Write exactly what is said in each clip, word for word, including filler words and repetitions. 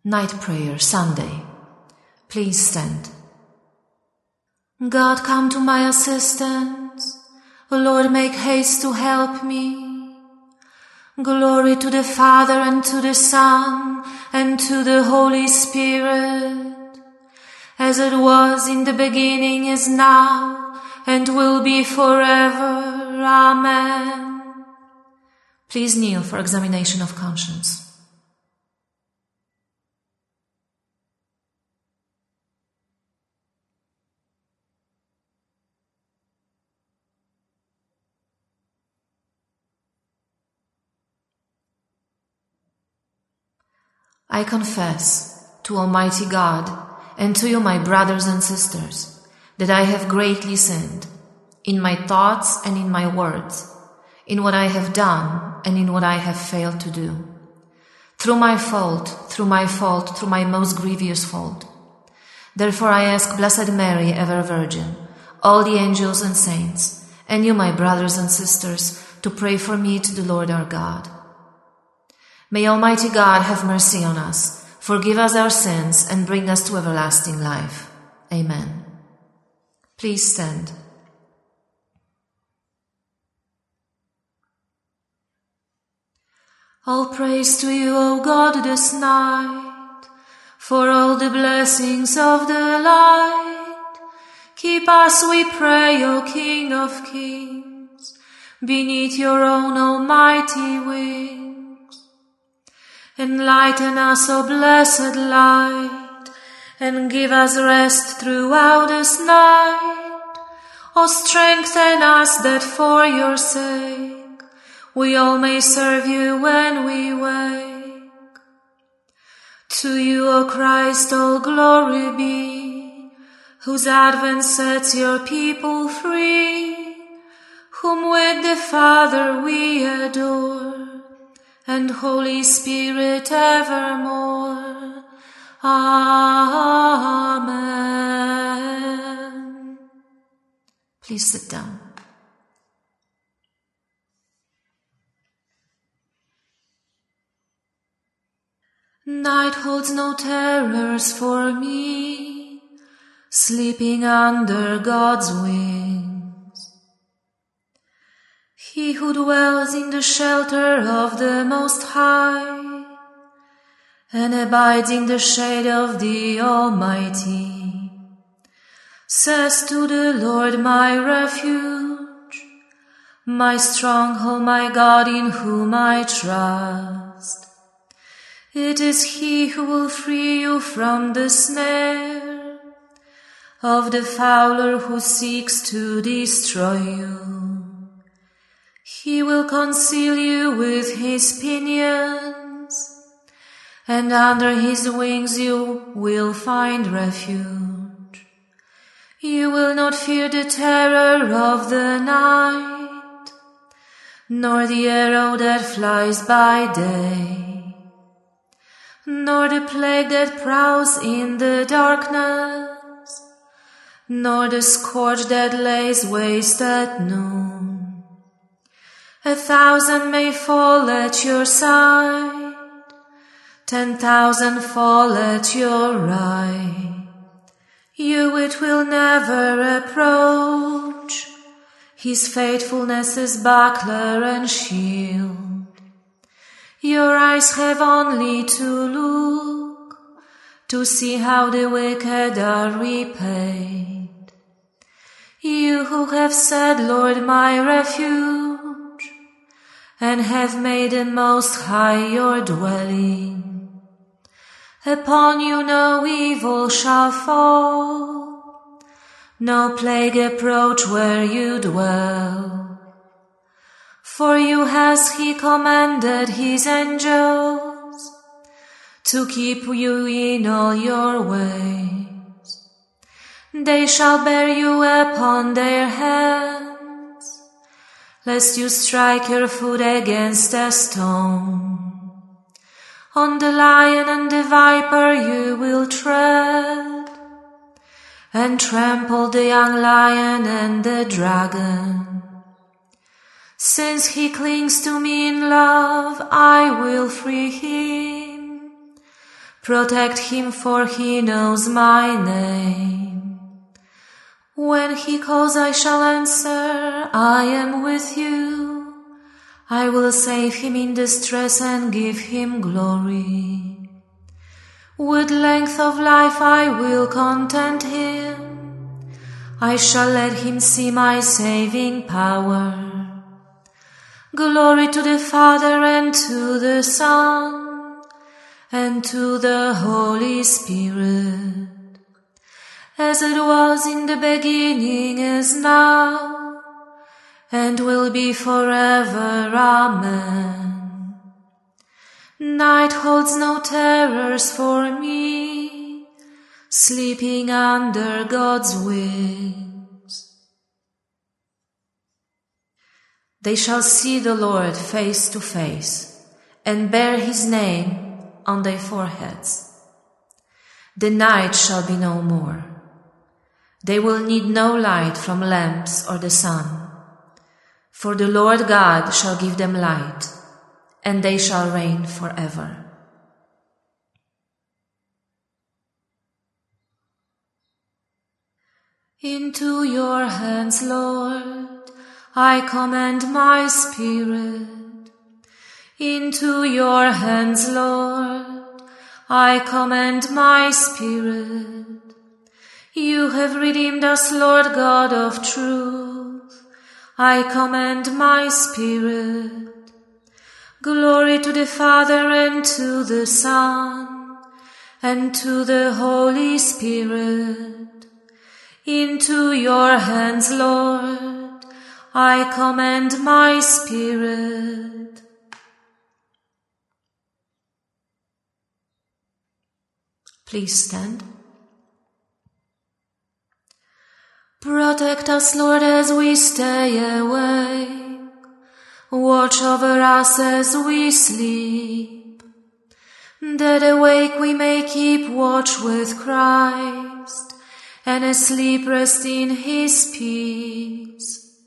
Night Prayer, Sunday. Please stand. God, come to my assistance. O Lord, make haste to help me. Glory to the Father, and to the Son, and to the Holy Spirit, as it was in the beginning, is now, and will be forever. Amen. Please kneel for examination of conscience. I confess to Almighty God and to you, my brothers and sisters, that I have greatly sinned in my thoughts and in my words, in what I have done and in what I have failed to do. Through my fault, through my fault, through my most grievous fault. Therefore I ask Blessed Mary, ever Virgin, all the angels and saints, and you, my brothers and sisters, to pray for me to the Lord our God. May Almighty God have mercy on us, forgive us our sins, and bring us to everlasting life. Amen. Please stand. All praise to you, O God, this night, for all the blessings of the light. Keep us, we pray, O King of Kings, beneath your own almighty wings. Enlighten us, O blessed light, and give us rest throughout this night. O strengthen us that for your sake we all may serve you when we wake. To you, O Christ, all glory be, whose advent sets your people free, whom with the Father we adore, and Holy Spirit evermore. Amen. Please sit down. Night holds no terrors for me, sleeping under God's wings. He who dwells in the shelter of the Most High and abides in the shade of the Almighty says to the Lord, my refuge, my stronghold, my God in whom I trust. It is He who will free you from the snare of the fowler who seeks to destroy you. He will conceal you with his pinions, and under his wings you will find refuge. You will not fear the terror of the night, nor the arrow that flies by day, nor the plague that prowls in the darkness, nor the scourge that lays waste at noon. A thousand may fall at your side, ten thousand fall at your right. You it will never approach. His faithfulness is buckler and shield. Your eyes have only to look, to see how the wicked are repaid. You who have said, Lord, my refuge, and have made the Most High your dwelling. Upon you no evil shall fall, no plague approach where you dwell. For you has He commanded His angels to keep you in all your ways. They shall bear you upon their hands, lest you strike your foot against a stone. On the lion and the viper you will tread, and trample the young lion and the dragon. Since he clings to me in love, I will free him. Protect him, for he knows my name. When he calls, I shall answer. I am with you. I will save him in distress and give him glory. With length of life I will content him. I shall let him see my saving power. Glory to the Father and to the Son and to the Holy Spirit, as it was in the beginning, is now, and will be forever. Amen. Night holds no terrors for me, sleeping under God's wings. They shall see the Lord face to face, and bear his name on their foreheads. The night shall be no more. They will need no light from lamps or the sun, for the Lord God shall give them light, and they shall reign forever. Into your hands, Lord, I commend my spirit. Into your hands, Lord, I commend my spirit. You have redeemed us, Lord God of truth. I commend my spirit. Glory to the Father and to the Son and to the Holy Spirit. Into your hands, Lord, I commend my spirit. Please stand. Protect us, Lord, as we stay awake. Watch over us as we sleep, that awake we may keep watch with Christ, and asleep rest in his peace.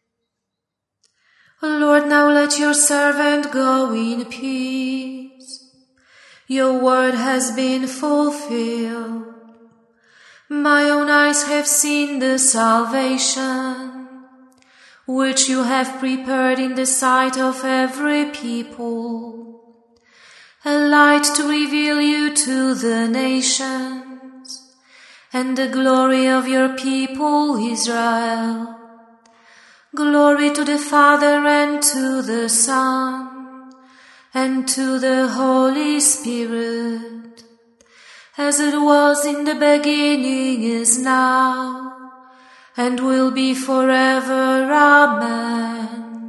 Lord, now let your servant go in peace. Your word has been fulfilled. My own eyes have seen the salvation, which you have prepared in the sight of every people, a light to reveal you to the nations, and the glory of your people Israel. Glory to the Father and to the Son and to the Holy Spirit, as it was in the beginning, is now, and will be forever. Amen.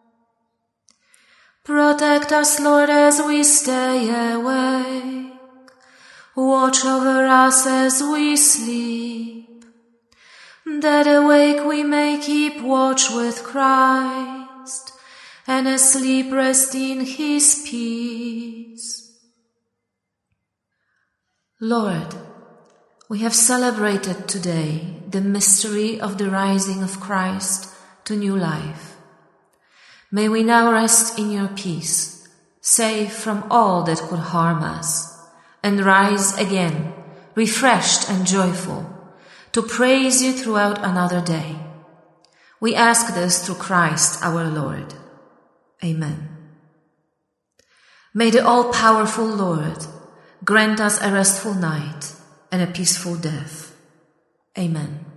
Protect us, Lord, as we stay awake. Watch over us as we sleep, that awake we may keep watch with Christ, and asleep rest in his peace. Lord, we have celebrated today the mystery of the rising of Christ to new life. May we now rest in your peace, safe from all that could harm us, and rise again, refreshed and joyful, to praise you throughout another day. We ask this through Christ our Lord. Amen. May the all-powerful Lord grant us a restful night and a peaceful death. Amen.